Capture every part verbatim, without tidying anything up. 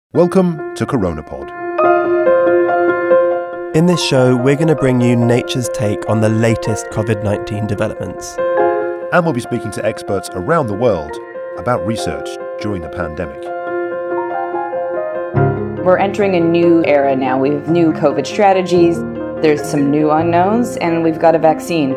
Welcome to CoronaPod. In this show, we're going to bring you nature's take on the latest covid nineteen developments. And we'll be speaking to experts around the world about research during the pandemic. We're entering a new era now. We have new COVID strategies, there's some new unknowns, and we've got a vaccine.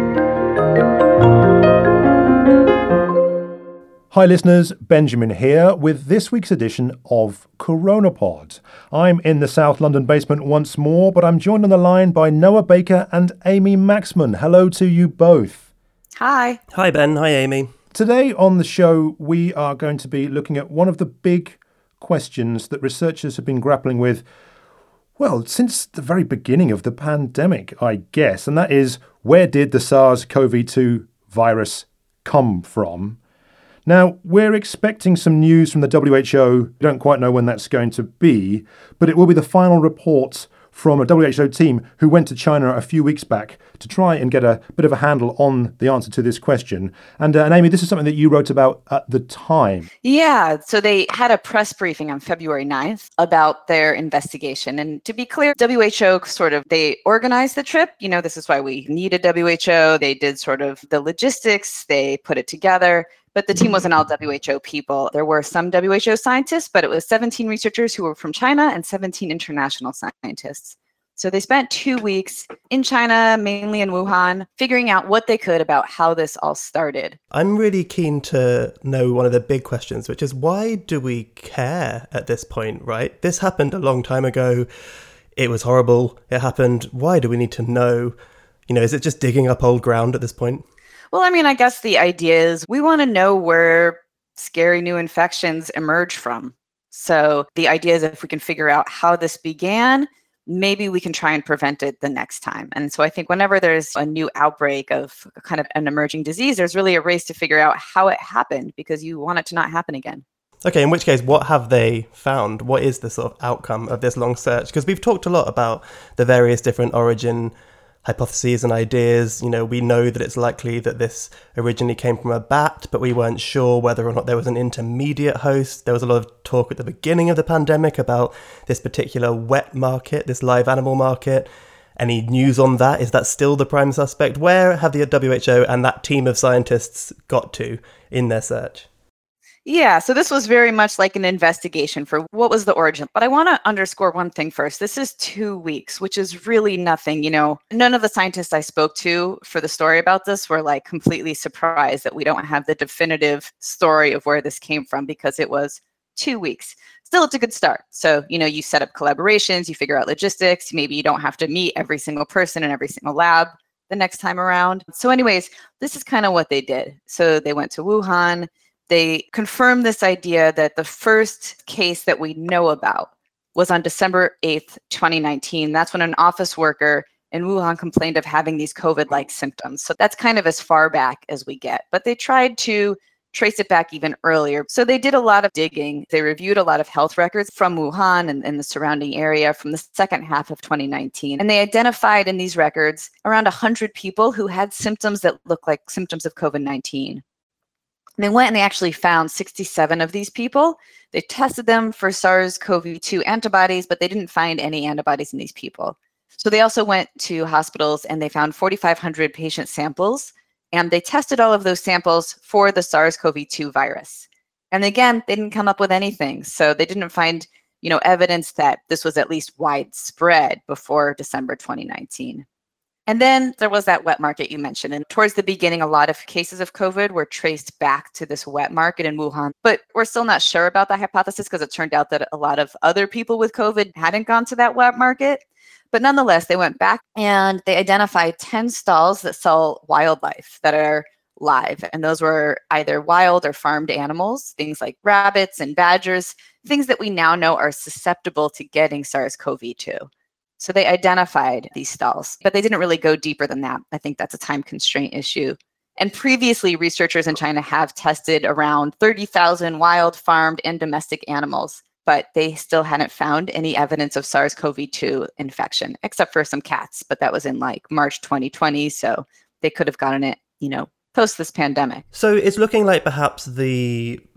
Hi listeners, Benjamin here with this week's edition of CoronaPod. I'm in the South London basement once more, but I'm joined on the line by Noah Baker and Amy Maxman. Hello to you both. Hi. Hi Ben, hi Amy. Today on the show, we are going to be looking at one of the big questions that researchers have been grappling with, well, since the very beginning of the pandemic, I guess, and that is, where did the SARS-C o V two virus come from? Now, we're expecting some news from the W H O. We don't quite know when that's going to be, but it will be the final report from a W H O team who went to China a few weeks back to try and get a bit of a handle on the answer to this question. And, uh, and Amy, this is something that you wrote about at the time. Yeah, so they had a press briefing on February ninth about their investigation. And to be clear, W H O sort of, they organized the trip. You know, this is why we needed W H O. They did sort of the logistics, they put it together. But the team wasn't all W H O people. There were some W H O scientists, but it was seventeen researchers who were from China and seventeen international scientists. So they spent two weeks in China, mainly in Wuhan, figuring out what they could about how this all started. I'm really keen to know one of the big questions, which is why do we care at this point, right? This happened a long time ago. It was horrible. It happened. Why do we need to know? You know, is it just digging up old ground at this point? Well, I mean, I guess the idea is we want to know where scary new infections emerge from. So the idea is if we can figure out how this began, maybe we can try and prevent it the next time. And so I think whenever there's a new outbreak of kind of an emerging disease, there's really a race to figure out how it happened because you want it to not happen again. Okay, in which case, what have they found? What is the sort of outcome of this long search? Because we've talked a lot about the various different origin hypotheses and ideas. You know, we know that it's likely that this originally came from a bat, but we weren't sure whether or not there was an intermediate host. There was a lot of talk at the beginning of the pandemic about this particular wet market, this live animal market. Any news on that? Is that still the prime suspect? Where have the W H O and that team of scientists got to in their search? Yeah, so this was very much like an investigation for what was the origin. But I want to underscore one thing first. This is two weeks, which is really nothing. You know, none of the scientists I spoke to for the story about this were like completely surprised that we don't have the definitive story of where this came from because it was two weeks. Still, it's a good start. So, you know, you set up collaborations, you figure out logistics. Maybe you don't have to meet every single person in every single lab the next time around. So anyways, this is kind of what they did. So they went to Wuhan. They confirmed this idea that the first case that we know about was on December eighth, twenty nineteen. That's when an office worker in Wuhan complained of having these COVID-like symptoms. So that's kind of as far back as we get. But they tried to trace it back even earlier. So they did a lot of digging. They reviewed a lot of health records from Wuhan and, and the surrounding area from the second half of twenty nineteen. And they identified in these records around one hundred people who had symptoms that looked like symptoms of COVID nineteen. They went and they actually found sixty-seven of these people. They tested them for SARS-C o V two antibodies, but they didn't find any antibodies in these people. So they also went to hospitals and they found forty-five hundred patient samples, and they tested all of those samples for the SARS-C o V two virus. And again, they didn't come up with anything. So they didn't find, you know, evidence that this was at least widespread before December twenty nineteen. And then there was that wet market you mentioned. And towards the beginning, a lot of cases of COVID were traced back to this wet market in Wuhan. But we're still not sure about that hypothesis because it turned out that a lot of other people with COVID hadn't gone to that wet market. But nonetheless, they went back and they identified ten stalls that sell wildlife that are live. And those were either wild or farmed animals, things like rabbits and badgers, things that we now know are susceptible to getting SARS-C o V two. So they identified these stalls, but they didn't really go deeper than that. I think that's a time constraint issue. And previously, researchers in China have tested around thirty thousand wild, farmed, and domestic animals, but they still hadn't found any evidence of SARS-C o V two infection, except for some cats. But that was in like March twenty twenty, so they could have gotten it, you know, post this pandemic. So it's looking like perhaps the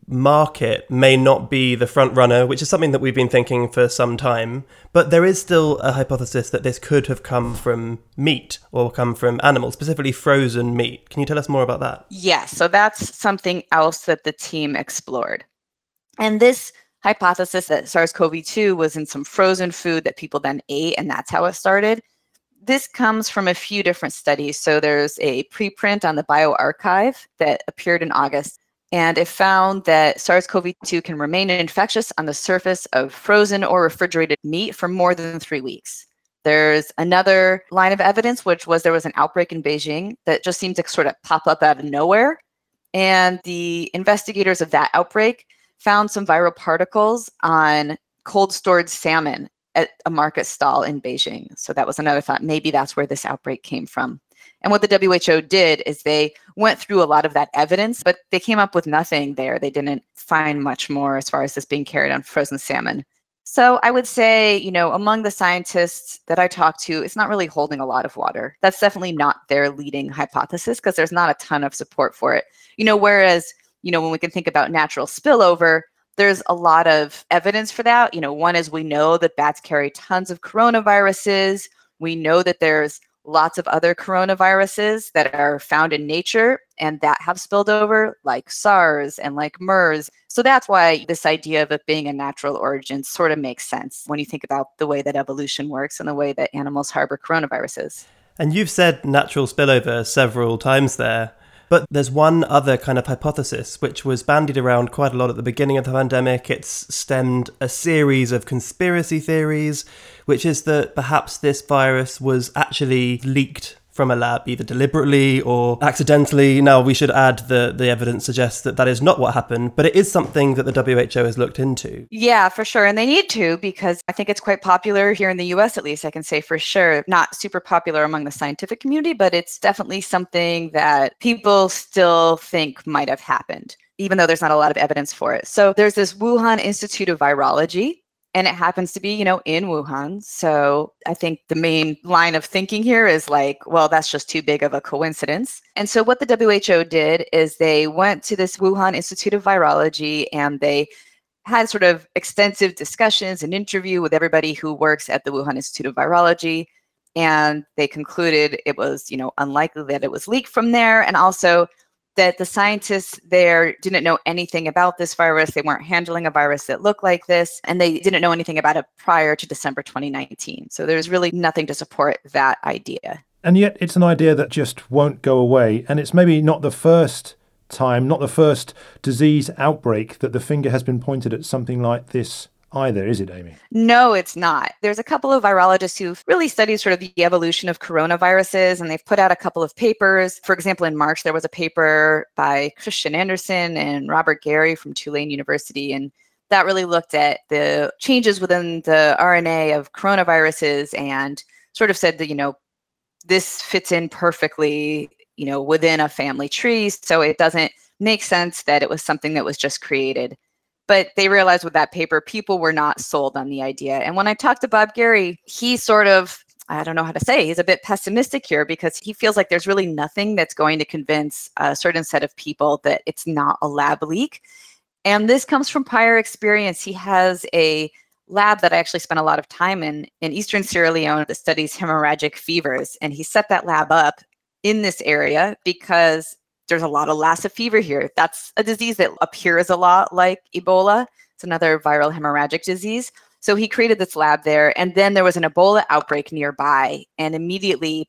market may not be the front runner, which is something that we've been thinking for some time, but there is still a hypothesis that this could have come from meat or come from animals, specifically frozen meat. Can you tell us more about that? Yes, so that's something else that the team explored. And this hypothesis that SARS-C o V two was in some frozen food that people then ate, and that's how it started. This comes from a few different studies. So there's a preprint on the bioRxiv that appeared in August, and it found that SARS-C o V two can remain infectious on the surface of frozen or refrigerated meat for more than three weeks. There's another line of evidence, which was there was an outbreak in Beijing that just seemed to sort of pop up out of nowhere. And the investigators of that outbreak found some viral particles on cold stored salmon at a market stall in Beijing. So that was another thought. Maybe that's where this outbreak came from. And what the W H O did is they went through a lot of that evidence, but they came up with nothing there. They didn't find much more as far as this being carried on frozen salmon. So I would say, you know, among the scientists that I talked to, it's not really holding a lot of water. That's definitely not their leading hypothesis because there's not a ton of support for it. You know, whereas, you know, when we can think about natural spillover, there's a lot of evidence for that. You know, one is we know that bats carry tons of coronaviruses. We know that there's lots of other coronaviruses that are found in nature and that have spilled over, like SARS and like MERS. So that's why this idea of it being a natural origin sort of makes sense when you think about the way that evolution works and the way that animals harbor coronaviruses. And you've said natural spillover several times there. But there's one other kind of hypothesis which was bandied around quite a lot at the beginning of the pandemic. It's stemmed a series of conspiracy theories, which is that perhaps this virus was actually leaked from a lab, either deliberately or accidentally. Now, we should add that the evidence suggests that that is not what happened, but it is something that the W H O has looked into. Yeah, for sure. And they need to, because I think it's quite popular here in the U S, at least I can say for sure. Not super popular among the scientific community, but it's definitely something that people still think might have happened, even though there's not a lot of evidence for it. So there's this Wuhan Institute of Virology, and it happens to be, you know, in Wuhan. So I think the main line of thinking here is like, well, that's just too big of a coincidence. And so what the W H O did is they went to this Wuhan Institute of Virology and they had sort of extensive discussions and interview with everybody who works at the Wuhan Institute of Virology. And they concluded it was, you know, unlikely that it was leaked from there. And also that the scientists there didn't know anything about this virus. They weren't handling a virus that looked like this, and they didn't know anything about it prior to December twenty nineteen. So there's really nothing to support that idea. And yet it's an idea that just won't go away. And it's maybe not the first time, not the first disease outbreak that the finger has been pointed at something like this either, is it, Amy? No, it's not. There's a couple of virologists who've really studied sort of the evolution of coronaviruses, and they've put out a couple of papers. For example, in March, there was a paper by Christian Andersen and Robert Gary from Tulane University, and that really looked at the changes within the R N A of coronaviruses and sort of said that, you know, this fits in perfectly, you know, within a family tree. So it doesn't make sense that it was something that was just created. But they realized with that paper, people were not sold on the idea. And when I talked to Bob Gary, he sort of, I don't know how to say, he's a bit pessimistic here because he feels like there's really nothing that's going to convince a certain set of people that it's not a lab leak. And this comes from prior experience. He has a lab that I actually spent a lot of time in, in Eastern Sierra Leone that studies hemorrhagic fevers. And he set that lab up in this area because there's a lot of Lassa fever here. That's a disease that appears a lot like Ebola. It's another viral hemorrhagic disease. So he created this lab there. And then there was an Ebola outbreak nearby. And immediately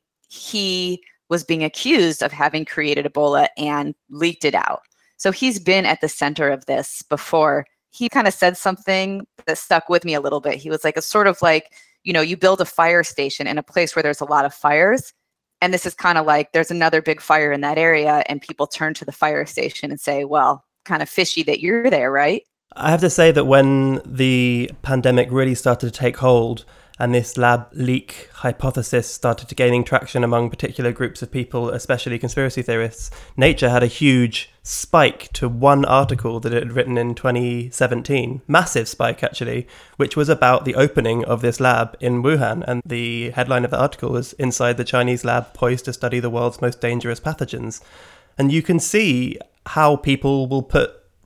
he was being accused of having created Ebola and leaked it out. So he's been at the center of this before. He kind of said something that stuck with me a little bit. He was like, it's sort of like, you know, you build a fire station in a place where there's a lot of fires. And this is kind of like there's another big fire in that area and people turn to the fire station and say, well, kind of fishy that you're there, right? I have to say that when the pandemic really started to take hold and this lab leak hypothesis started to gaining traction among particular groups of people, especially conspiracy theorists, Nature had a huge spike to one article that it had written in twenty seventeen, massive spike actually, which was about the opening of this lab in Wuhan. And the headline of the article was "Inside the Chinese Lab Poised to Study the World's Most Dangerous Pathogens." And you can see how people will put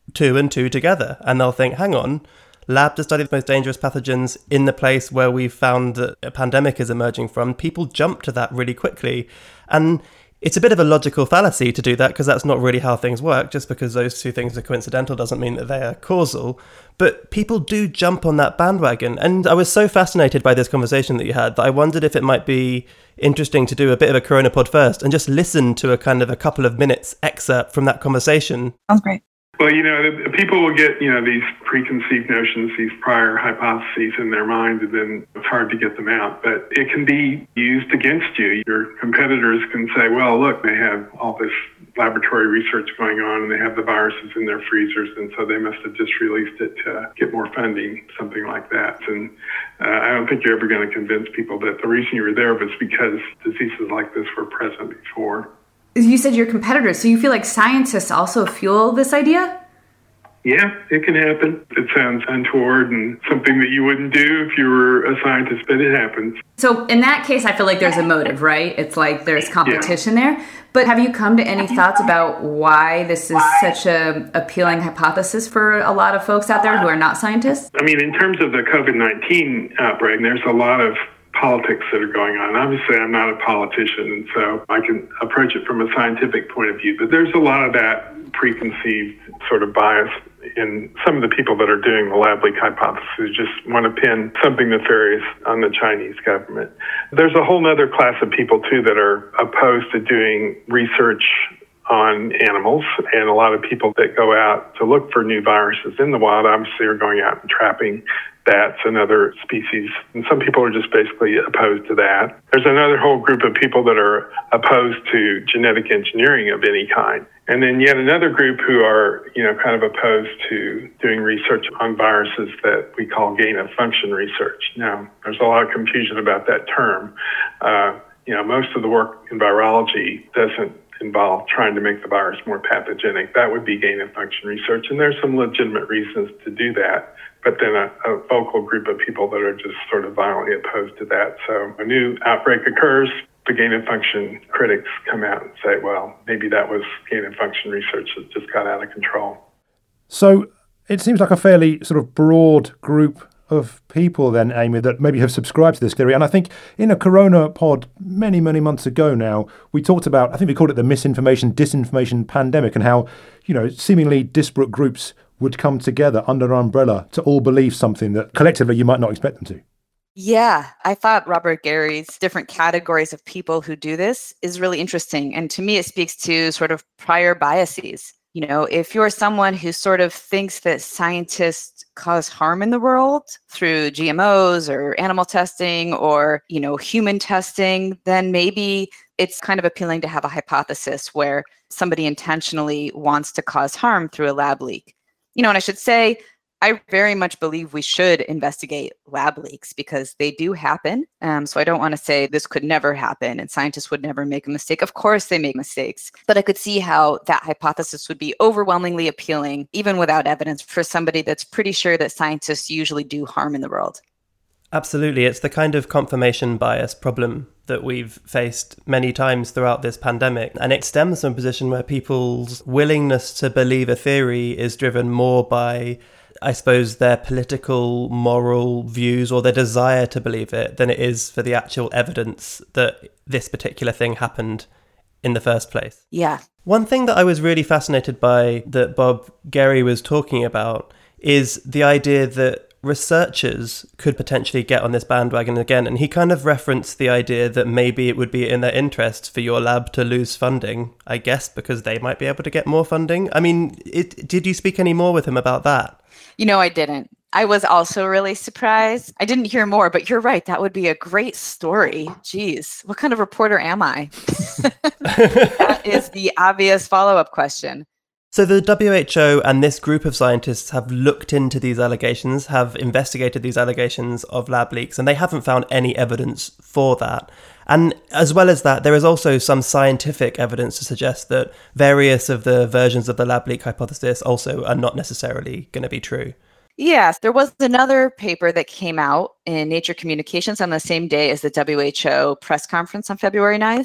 two and two together, and they'll think, hang on, lab to study the most dangerous pathogens in the place where we've found that a pandemic is emerging from. People jump to that really quickly. And it's a bit of a logical fallacy to do that, because that's not really how things work. Just because those two things are coincidental doesn't mean that they are causal. But people do jump on that bandwagon. And I was so fascinated by this conversation that you had that I wondered if it might be interesting to do a bit of a Coronapod first and just listen to a kind of a couple of minutes excerpt from that conversation. Sounds great. Well, you know, people will get, you know, these preconceived notions, these prior hypotheses in their mind, and then it's hard to get them out. But it can be used against you. Your competitors can say, well, look, they have all this laboratory research going on, and they have the viruses in their freezers, and so they must have just released it to get more funding, something like that. And uh, I don't think you're ever going to convince people that the reason you were there was because diseases like this were present before. You said your competitors, so you feel like scientists also fuel this idea? Yeah, it can happen. It sounds untoward and something that you wouldn't do if you were a scientist, but it happens. So in that case, I feel like there's a motive, right? It's like there's competition yeah. there. But have you come to any thoughts about why this is such a appealing hypothesis for a lot of folks out there who are not scientists? I mean, in terms of the COVID nineteen outbreak, there's a lot of politics that are going on. Obviously, I'm not a politician, and so I can approach it from a scientific point of view, but there's a lot of that preconceived sort of bias in some of the people that are doing the lab leak hypothesis, just want to pin something nefarious on the Chinese government. There's a whole other class of people, too, that are opposed to doing research on animals, and a lot of people that go out to look for new viruses in the wild obviously are going out and trapping bats and other species, and some people are just basically opposed to that. There's another whole group of people that are opposed to genetic engineering of any kind, and then yet another group who are, you know, kind of opposed to doing research on viruses that we call gain-of-function research. Now, there's a lot of confusion about that term. Uh, you know, most of the work in virology doesn't involve trying to make the virus more pathogenic. That would be gain-of-function research, and there's some legitimate reasons to do that. But then a, a vocal group of people that are just sort of violently opposed to that. So a new outbreak occurs, the gain-of-function critics come out and say, well, maybe that was gain-of-function research that just got out of control. So it seems like a fairly sort of broad group of people then, Amy, that maybe have subscribed to this theory. And I think in a Corona pod many, many months ago now, we talked about, I think we called it the misinformation, disinformation pandemic, and how, you know, seemingly disparate groups would come together under an umbrella to all believe something that collectively you might not expect them to. Yeah, I thought Robert Gary's different categories of people who do this is really interesting. And to me, it speaks to sort of prior biases. You know, if you're someone who sort of thinks that scientists cause harm in the world through G M Os or animal testing or, you know, human testing, then maybe it's kind of appealing to have a hypothesis where somebody intentionally wants to cause harm through a lab leak. You know, and I should say, I very much believe we should investigate lab leaks because they do happen. Um, so I don't want to say this could never happen and scientists would never make a mistake. Of course they make mistakes, but I could see how that hypothesis would be overwhelmingly appealing, even without evidence, for somebody that's pretty sure that scientists usually do harm in the world. Absolutely. It's the kind of confirmation bias problem that we've faced many times throughout this pandemic. And it stems from a position where people's willingness to believe a theory is driven more by, I suppose, their political, moral views or their desire to believe it than it is for the actual evidence that this particular thing happened in the first place. Yeah. One thing that I was really fascinated by that Bob Gary was talking about is the idea that researchers could potentially get on this bandwagon again. And he kind of referenced the idea that maybe it would be in their interest for your lab to lose funding, I guess, because they might be able to get more funding. I mean, it, did you speak any more with him about that? You know, I didn't. I was also really surprised. I didn't hear more, but you're right. That would be a great story. Jeez, what kind of reporter am I? That is the obvious follow-up question. So the W H O and this group of scientists have looked into these allegations, have investigated these allegations of lab leaks, and they haven't found any evidence for that. And as well as that, there is also some scientific evidence to suggest that various of the versions of the lab leak hypothesis also are not necessarily going to be true. Yes, there was another paper that came out in Nature Communications on the same day as the W H O press conference on February ninth.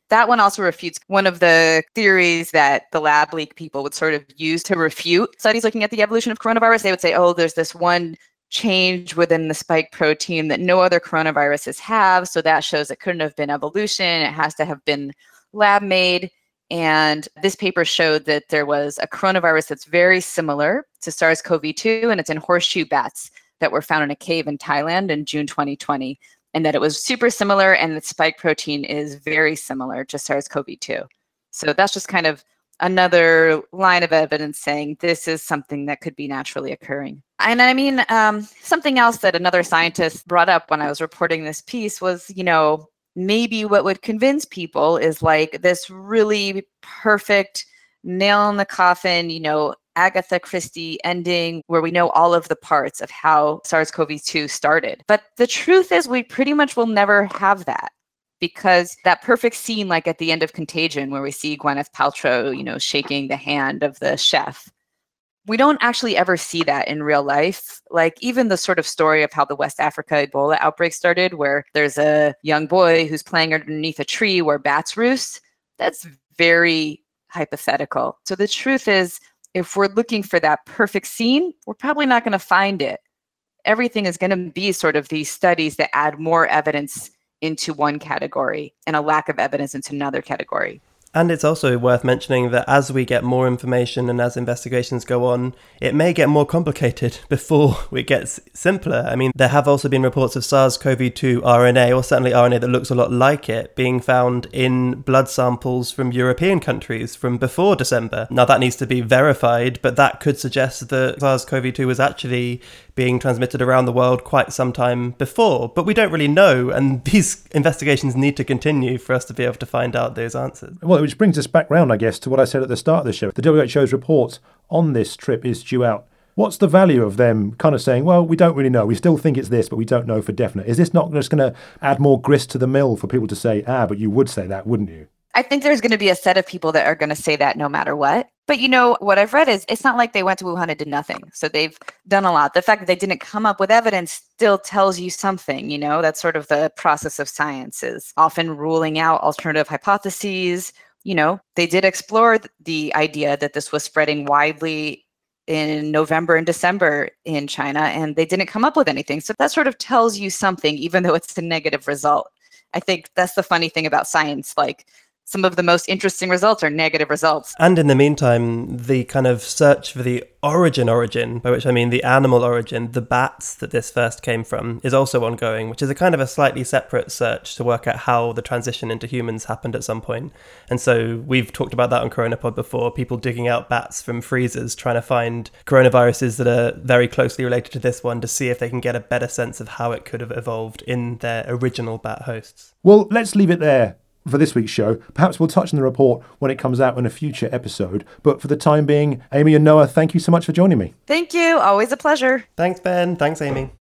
That one also refutes one of the theories that the lab leak people would sort of use to refute studies looking at the evolution of coronavirus. They would say, oh, there's this one change within the spike protein that no other coronaviruses have. So that shows it couldn't have been evolution. It has to have been lab made. And this paper showed that there was a coronavirus that's very similar to SARS-C o V two, and it's in horseshoe bats that were found in a cave in Thailand in June twenty twenty. And that it was super similar, and the spike protein is very similar to SARS-C o V two. So that's just kind of another line of evidence saying this is something that could be naturally occurring. And I mean, um, something else that another scientist brought up when I was reporting this piece was, you know, maybe what would convince people is like this really perfect nail in the coffin, you know, Agatha Christie ending where we know all of the parts of how SARS-C o V two started. But the truth is we pretty much will never have that, because that perfect scene, like at the end of Contagion, where we see Gwyneth Paltrow, you know, shaking the hand of the chef, we don't actually ever see that in real life. Like even the sort of story of how the West Africa Ebola outbreak started, where there's a young boy who's playing underneath a tree where bats roost, that's very hypothetical. So the truth is, if we're looking for that perfect scene, we're probably not going to find it. Everything is going to be sort of these studies that add more evidence into one category and a lack of evidence into another category. And it's also worth mentioning that as we get more information and as investigations go on, it may get more complicated before it gets simpler. I mean, there have also been reports of SARS-C o V two R N A, or certainly R N A that looks a lot like it, being found in blood samples from European countries from before December. Now, that needs to be verified, but that could suggest that SARS-C o V two was actually being transmitted around the world quite some time before. But we don't really know, and these investigations need to continue for us to be able to find out those answers. Well, which brings us back round, I guess, to what I said at the start of the show. The W H O's report on this trip is due out. What's the value of them kind of saying, well, we don't really know. We still think it's this, but we don't know for definite. Is this not just going to add more grist to the mill for people to say, ah, but you would say that, wouldn't you? I think there's going to be a set of people that are going to say that no matter what. But, you know, what I've read is it's not like they went to Wuhan and did nothing. So they've done a lot. The fact that they didn't come up with evidence still tells you something, you know, that's sort of the process of science, is often ruling out alternative hypotheses. You know, they did explore the idea that this was spreading widely in November and December in China, and they didn't come up with anything. So that sort of tells you something, even though it's a negative result. I think that's the funny thing about science. Like, some of the most interesting results are negative results. And in the meantime, the kind of search for the origin origin, by which I mean the animal origin, the bats that this first came from, is also ongoing, which is a kind of a slightly separate search to work out how the transition into humans happened at some point. And so we've talked about that on CoronaPod before, people digging out bats from freezers, trying to find coronaviruses that are very closely related to this one to see if they can get a better sense of how it could have evolved in their original bat hosts. Well, let's leave it there for this week's show. Perhaps we'll touch on the report when it comes out in a future episode. But for the time being, Amy and Noah, thank you so much for joining me. Thank you. Always a pleasure. Thanks, Ben. Thanks, Amy.